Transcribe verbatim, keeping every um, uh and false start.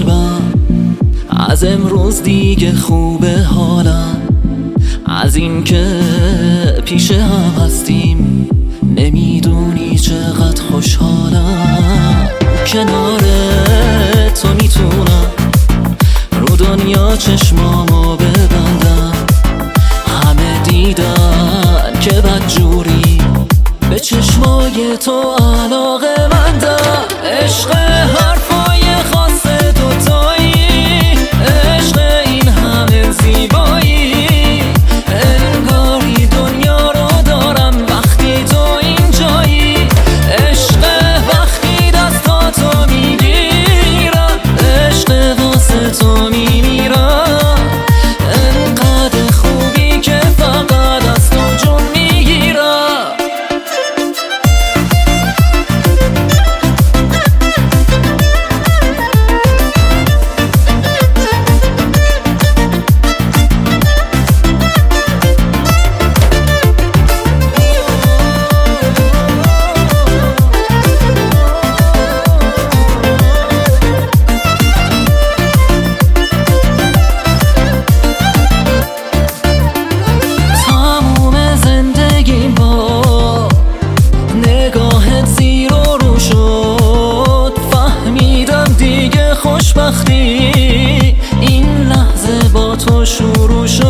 قلبم، از امروز دیگه خوبه حالم، از این که پیش هم هستیم نمیدونی چقدر خوشحالم. کنار تو میتونم رو دنیا چشمامو ببندم، همه دیدن که بدجوری به چشمای تو علاقه مندم. عشق حرفای خاص دوتایی، عشق این همه زیبایی، انگاری دنیا رو دارم وقتی تو اینجایی. عشق وقتی دستاتو میگیرم، عشق واسه تو میمیرم، انقدر خوبی که فقط از تو جون میگیرم. خوشبختی این لحظه با تو شروع شد.